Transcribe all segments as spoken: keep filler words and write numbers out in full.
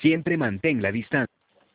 Siempre mantén la distancia.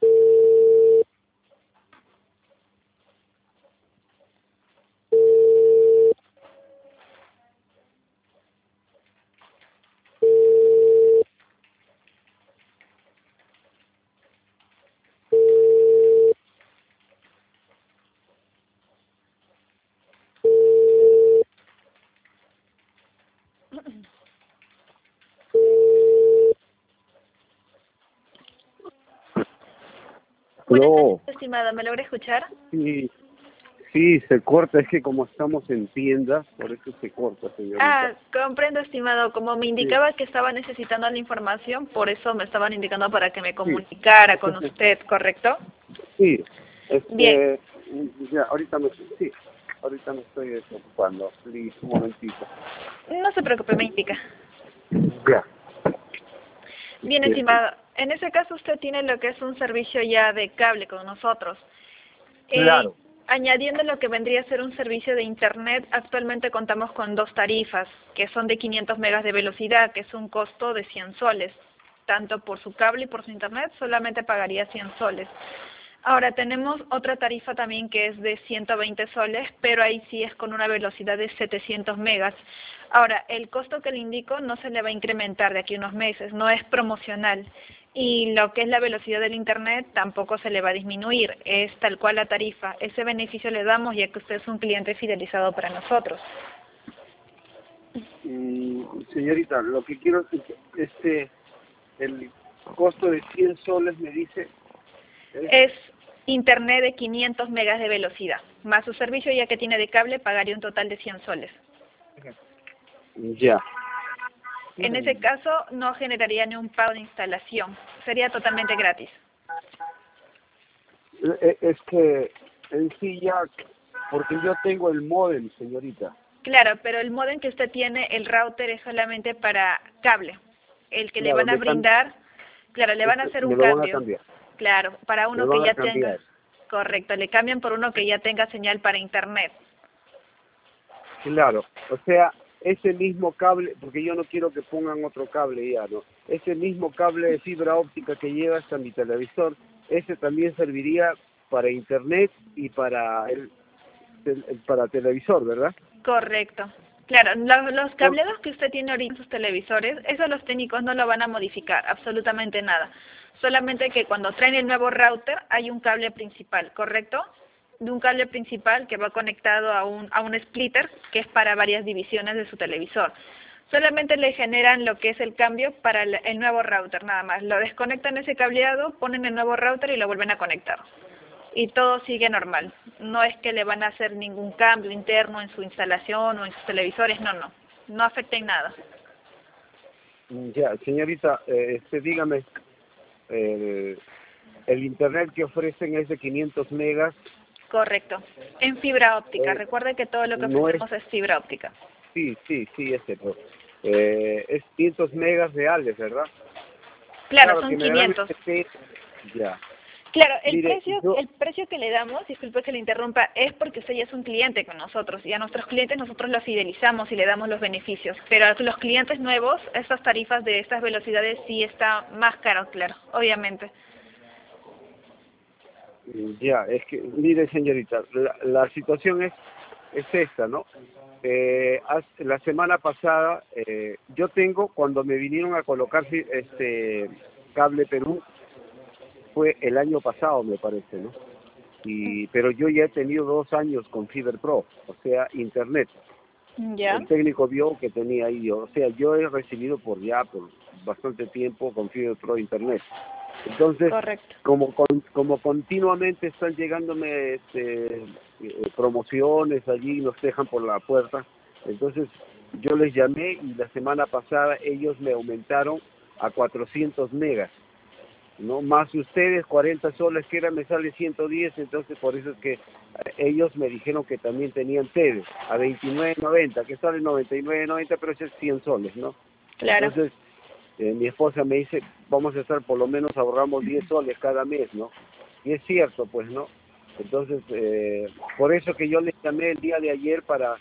Buenas No, noches, estimado. ¿Me logra escuchar? sí, sí, se corta, es que como estamos en tienda, por eso se corta, Ah, señorita. comprendo, estimado. Como me Sí, indicaba que estaba necesitando la información, por eso me estaban indicando para que me sí, comunicara con usted, ¿correcto? sí, Bien, este, ya, ahorita me, sí, ahorita me estoy desocupando, please, un momentito. no se preocupe, me indica. Ya, Bien, sí, estimado. En ese caso usted tiene lo que es un servicio ya de cable con nosotros. Eh, claro, añadiendo lo que vendría a ser un servicio de Internet, actualmente contamos con dos tarifas, que son de quinientos megas de velocidad, que es un costo de cien soles. Tanto por su cable y por su Internet, solamente pagaría cien soles. Ahora tenemos otra tarifa también que es de ciento veinte soles, pero ahí sí es con una velocidad de setecientos megas. Ahora, el costo que le indico no se le va a incrementar de aquí a unos meses, no es promocional. Y lo que es la velocidad del Internet tampoco se le va a disminuir, es tal cual la tarifa. Ese beneficio le damos ya que usted es un cliente fidelizado para nosotros. mm, señorita, lo que quiero es que, este, el costo de cien soles me dice, es, Es Internet de quinientos megas de velocidad, más su servicio ya que tiene de cable pagaría un total de cien soles. ya, En ese caso no generaría ni un pago de instalación, sería totalmente gratis. E- es que en sí ya, porque yo tengo el módem, señorita. Claro, pero el módem que usted tiene, el router es solamente para cable. El que le Claro, van a le cam- brindar, claro, le van a este, hacer un me lo van a cambio. cambiar, Claro, para me uno que van a ya tenga, cambiar. correcto, le cambian por uno que ya tenga señal para internet. Claro, o sea, ese mismo cable, porque yo no quiero que pongan otro cable ya, ¿no? Ese mismo cable de fibra óptica que lleva hasta mi televisor, ese también serviría para internet y para el, el- el- para televisor, ¿verdad? Correcto. Claro, lo- los Por- cableados que usted tiene ahorita en sus televisores, eso los técnicos no lo van a modificar, absolutamente nada. Solamente que cuando traen el nuevo router hay un cable principal, ¿correcto? De un cable principal que va conectado a un, a un splitter que es para varias divisiones de su televisor. Solamente le generan lo que es el cambio para el, el nuevo router, nada más. Lo desconectan ese cableado, ponen el nuevo router y lo vuelven a conectar y todo sigue normal. No es que le van a hacer ningún cambio interno en su instalación o en sus televisores, no, no, no afecta en nada. ya, señorita, eh, este, dígame, eh, el internet que ofrecen es de quinientos megas, Correcto. En fibra óptica, eh, recuerde que todo lo que no es, ofrecemos es fibra óptica. sí, sí, sí, ese, pero, eh, es quinientos megas reales, ¿verdad? Claro, Claro son que me dan quinientos. este P, ya. Claro, el Mire, precio, yo, el precio que le damos, disculpe que le interrumpa, es porque usted ya es un cliente con nosotros y a nuestros clientes nosotros los fidelizamos y le damos los beneficios. Pero a los clientes nuevos, estas tarifas de estas velocidades sí está más caro, claro, obviamente. ya, es que, mire señorita, la, la situación es, es esta, ¿no? Eh, hace- la semana pasada, eh, yo tengo, cuando me vinieron a colocar fi- este cable Perú, fue el año pasado, me parece, ¿no? Y, pero yo ya he tenido dos años con FiberPro, o sea, internet. Ya, El técnico vio que tenía ahí, yo, o sea, yo he recibido por ya, por bastante tiempo con FiberPro internet. Entonces, correcto. como con- como continuamente están llegándome este, eh, promociones allí, nos dejan por la puerta, entonces yo les llamé y la semana pasada ellos me aumentaron a cuatrocientos megas, ¿no? Más ustedes, cuarenta soles, que era, me sale ciento diez, entonces por eso es que eh, ellos me dijeron que también tenían T V a veintinueve noventa, que sale noventa y nueve noventa, pero eso es cien soles, ¿no? Claro. Entonces, eh, mi esposa me dice, vamos a estar, por lo menos ahorramos diez soles cada mes, ¿no? Y es cierto, pues, ¿no? Entonces, eh, por eso que yo les llamé el día de ayer para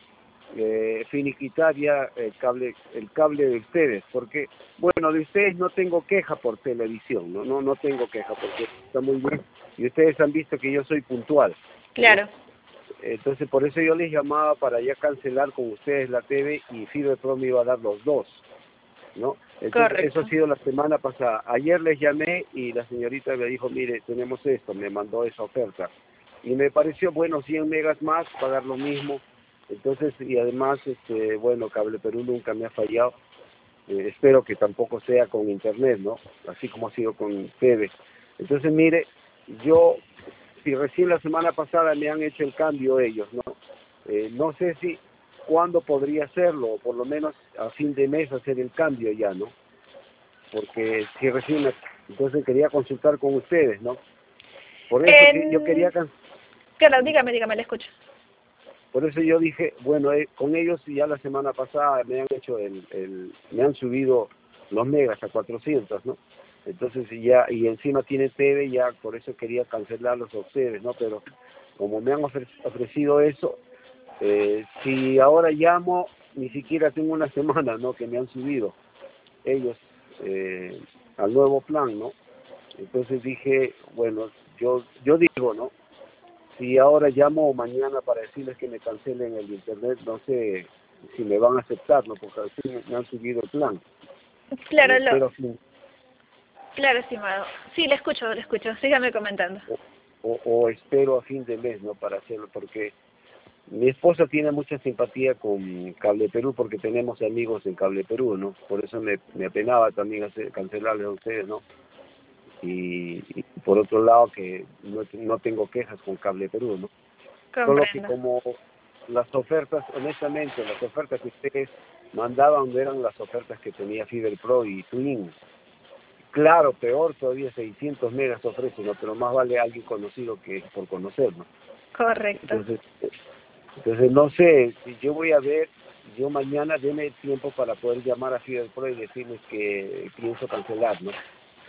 eh, finiquitar ya el cable, el cable de ustedes, porque, bueno, de ustedes no tengo queja por televisión, no, no, no tengo queja porque está muy bien, y ustedes han visto que yo soy puntual. Claro. ¿No? Entonces, por eso yo les llamaba para ya cancelar con ustedes la T V y FiberPro me iba a dar los dos, ¿no? Entonces, Correcto. eso ha sido la semana pasada. Ayer les llamé y la señorita me dijo, mire, tenemos esto, me mandó esa oferta. Y me pareció, bueno, cien megas más, pagar lo mismo. Entonces, y además, este, bueno, Cable Perú nunca me ha fallado. Eh, espero que tampoco sea con internet, ¿no? Así como ha sido con T V. Entonces, mire, yo, si recién la semana pasada me han hecho el cambio ellos, ¿no? Eh, no sé si, cuándo podría hacerlo, o por lo menos a fin de mes hacer el cambio ya, ¿no? Porque si recién, me- entonces quería consultar con ustedes, ¿no? Por eso que yo quería, En... can- Claro, dígame, dígame, le escucho. por eso yo dije, bueno, eh, con ellos ya la semana pasada me han hecho el, el, me han subido los megas a cuatrocientos, ¿no? Entonces ya, y encima tiene T V, ya por eso quería cancelarlos a ustedes, ¿no? Pero como me han ofre- ofrecido eso, eh, si ahora llamo, ni siquiera tengo una semana, ¿no? Que me han subido ellos eh, al nuevo plan, ¿no? Entonces dije, bueno, yo yo digo, ¿no? Si ahora llamo mañana para decirles que me cancelen el internet, no sé si me van a aceptar, ¿no? Porque así me han subido el plan. O Claro, lo... espero a fin, Claro, estimado. Sí, le escucho, le escucho. Sígame comentando. o, o, o espero a fin de mes, ¿no? Para hacerlo, porque mi esposa tiene mucha simpatía con Cable Perú porque tenemos amigos en Cable Perú, ¿no? Por eso me, me apenaba también hacer, cancelarles a ustedes, ¿no? Y, y por otro lado que no, no tengo quejas con Cable Perú, ¿no? Solo que Comprendo. como las ofertas, honestamente, las ofertas que ustedes mandaban no eran las ofertas que tenía FiberPro y Twin. Claro, peor todavía seiscientos megas ofrecen, ¿no? Pero más vale alguien conocido que por conocer, ¿no? Correcto. Entonces, entonces no sé, si yo voy a ver, yo mañana deme tiempo para poder llamar a FiberPro y decirles que pienso cancelar, ¿no?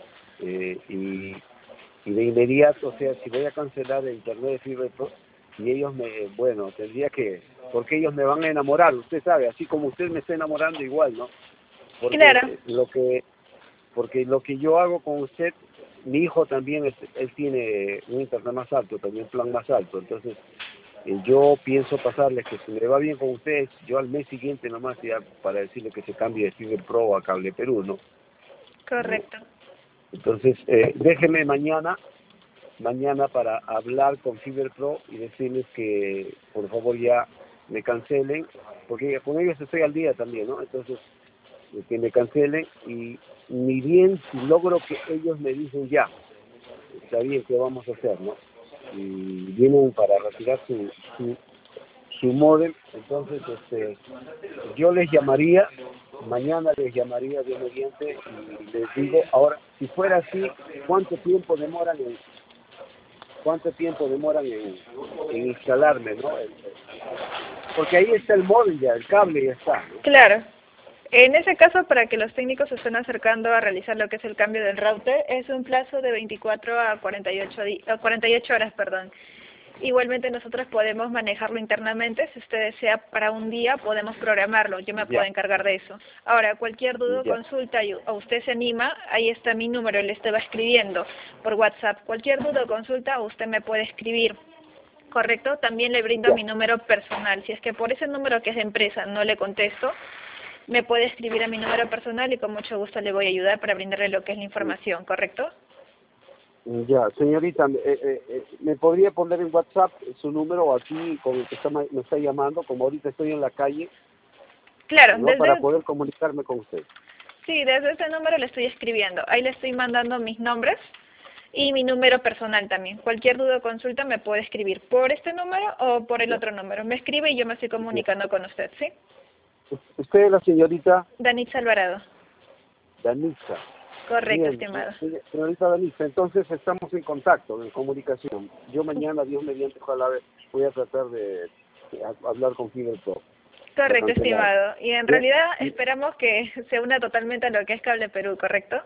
Eh, y, y de inmediato, o sea, si voy a cancelar el internet de FiberPro, y ellos me, bueno, tendría que, porque ellos me van a enamorar, usted sabe, así como usted me está enamorando igual, ¿no? Claro. Porque lo que, porque lo que yo hago con usted, mi hijo también, es, él tiene un internet más alto, también un plan más alto, entonces eh, yo pienso pasarles que si me va bien con ustedes, yo al mes siguiente nomás ya para decirle que se cambie de FiberPro a Cable Perú, ¿no? ¿No? Correcto. Entonces, eh, déjeme mañana mañana para hablar con FiberPro y decirles que por favor ya me cancelen, porque con ellos estoy al día también, ¿no? Entonces, eh, que me cancelen y ni bien si logro que ellos me dicen ya, está bien, ¿qué vamos a hacer, no? Y vienen para retirar su, su, su módem, entonces este, yo les llamaría, mañana les llamaría de mediante y les digo, ahora, si fuera así, ¿cuánto tiempo demoran en cuánto tiempo demoran en, en instalarme, ¿no? El- el- porque ahí está el móvil ya, el cable ya está, ¿no? Claro. En ese caso, para que los técnicos se estén acercando a realizar lo que es el cambio del router, es un plazo de veinticuatro a cuarenta y ocho, di- a cuarenta y ocho horas, perdón. Igualmente nosotros podemos manejarlo internamente, si usted desea para un día podemos programarlo, yo me puedo Ya, encargar de eso. Ahora, cualquier duda o ya, consulta y- o usted se anima, ahí está mi número, le estaba escribiendo por WhatsApp. Cualquier duda o consulta usted me puede escribir. Correcto, también le brindo ya, mi número personal. Si es que por ese número que es de empresa no le contesto, me puede escribir a mi número personal y con mucho gusto le voy a ayudar para brindarle lo que es la información, ¿correcto? ya. Señorita, eh, eh, eh, ¿me podría poner en WhatsApp su número aquí con el que está, ma- me está llamando, como ahorita estoy en la calle, Claro, ¿no? Para desde, poder comunicarme con usted. sí, desde ese número le estoy escribiendo. Ahí le estoy mandando mis nombres y mi número personal también. Cualquier duda o consulta me puede escribir por este número o por el Ya, otro número. Me escribe y yo me estoy ya. comunicando con usted, ¿sí? Usted es la señorita Danitza Alvarado. Danitza. Correcto, Bien, estimado. se- señorita Danitza, entonces estamos en contacto, en comunicación. Yo mañana, Dios mediante, ojalá voy a tratar de, de ha- hablar con FiberPro para Correcto, cancelar. estimado. Y en Bien, realidad y- esperamos que se una totalmente a lo que es Cable Perú, ¿correcto?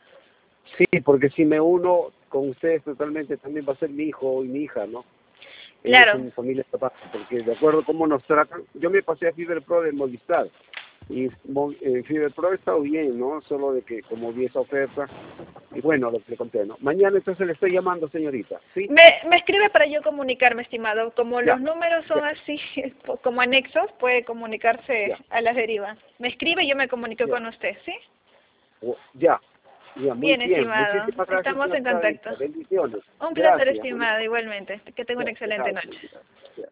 sí, porque si me uno con ustedes totalmente, también va a ser mi hijo y mi hija, ¿no? Claro. Ellos son familia capaz, porque de acuerdo a cómo nos tratan, yo me pasé a FiberPro de Movistar, y Mo- eh, FiberPro ha estado bien, ¿no? Solo de que como vi esa oferta, y bueno, lo que le conté, ¿no? Mañana entonces le estoy llamando, señorita, ¿sí? Me, me escribe para yo comunicarme, estimado. Como Ya, los números son ya, así, como anexos, puede comunicarse ya, a la deriva. Me escribe y yo me comunico ya, con usted, ¿sí? o- ya, ya, muy Bien, bien, estimado. muchísimas gracias, Estamos en señorita contacto. David. Bendiciones, Un placer, gracias, buenas estimado, igualmente. Que tenga una tardes, excelente noche. gracias.